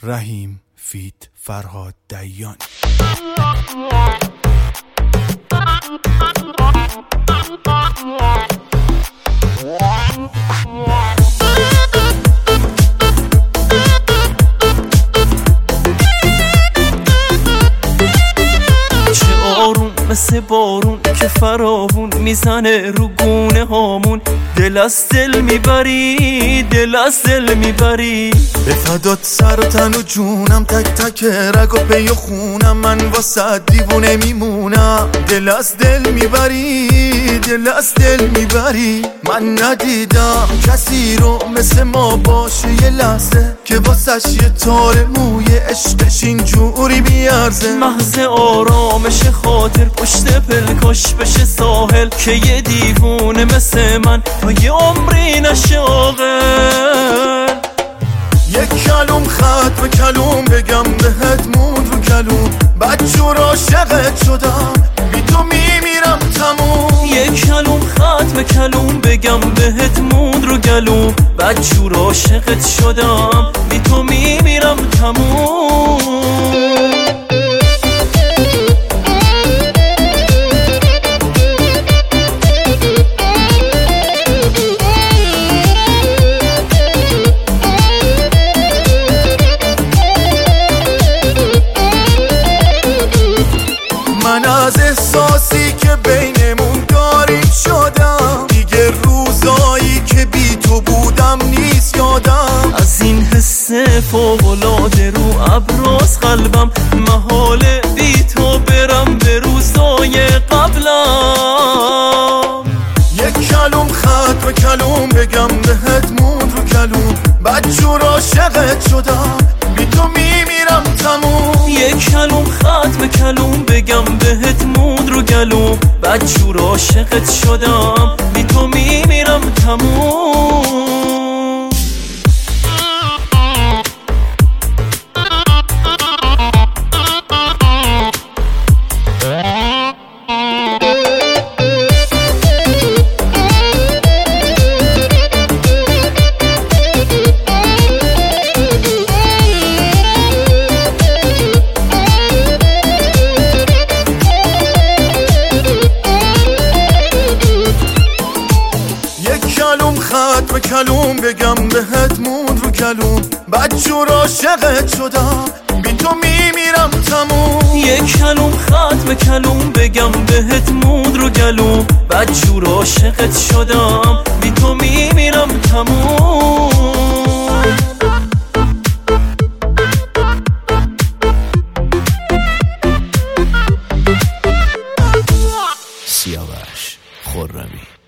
رحیم فیت فرهاد دیانی. مثل بارون که فراوون میزنه رو گونه هامون، دل از دل میبری، دل از دل میبری. به فدات سر و تن و جونم، تک تک رگ و پی و خونم، من واسه دیوونه میمونم. دل از دل میبری، دل از دل میبری. من ندیدم کسی رو مثل ما باشه یه لحظه که واسش یه تار موی عشقش اینجوری بیارزه. محض آرامش خاطر پشت پلکاش بشه ساحل، که یه دیوونه مثل من تا یه عمری نشه عاقل. یک کلوم خط به کلوم بگم بهت موند رو کلوم، بدجور عاشقت شدم بی تو میمیرم تموم. یک کلوم خط به کلوم بگم بهت موند رو گلوم، بدجور عاشقت شدم بی تو میمیرم تموم. من از احساسی که بینمون داریم شدم، دیگه روزایی که بی تو بودم نیست یادم. از این حس فوق‌العاده رو ابراز قلبم، محاله بی تو برم به روزای قبلم. یک کلوم خط به کلوم بگم بهت موند رو کلوم، بدجور عاشقت شدم بی تو میمیرم تموم. یک کلوم خط به کلوم بگم بهت موند رو گلوم، بدجور عاشقت شدم بی تو میمیرم تموم. خط به کلوم بگم بهت موند رو کلوم، بدجور عاشقت شدم بی تو میمیرم تموم. یک کلوم خط به کلوم بگم بهت موند رو گلوم، بدجور عاشقت شدم بی تو میمیرم تموم. سیاوش خرمی.